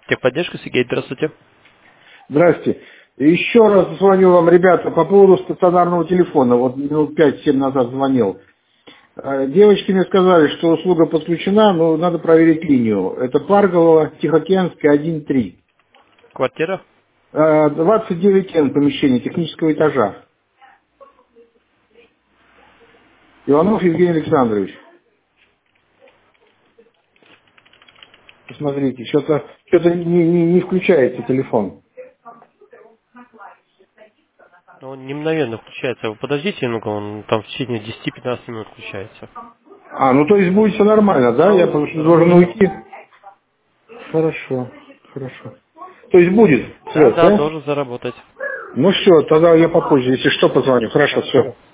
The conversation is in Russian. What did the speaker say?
Техподдержка, Сергей, здравствуйте. Здрасте. Еще раз звоню вам, ребята, по поводу стационарного телефона. Вот минут 5-7 назад звонил. Девочки мне сказали, что услуга подключена, но надо проверить линию. Это Парголова, Тихоокеанская, 1-3. Квартира? 29Н помещение технического этажа. Иванов Евгений Александрович. Посмотрите, что-то не включается телефон. Ну, он не мгновенно включается. Вы подождите немного, он там в течение 10-15 минут включается. Ну то есть будет все нормально, да? Я просто должен уйти. Хорошо, хорошо. То есть будет Да, связь, да, да? должен заработать. Ну все, тогда я попозже, если что, позвоню. Хорошо, все.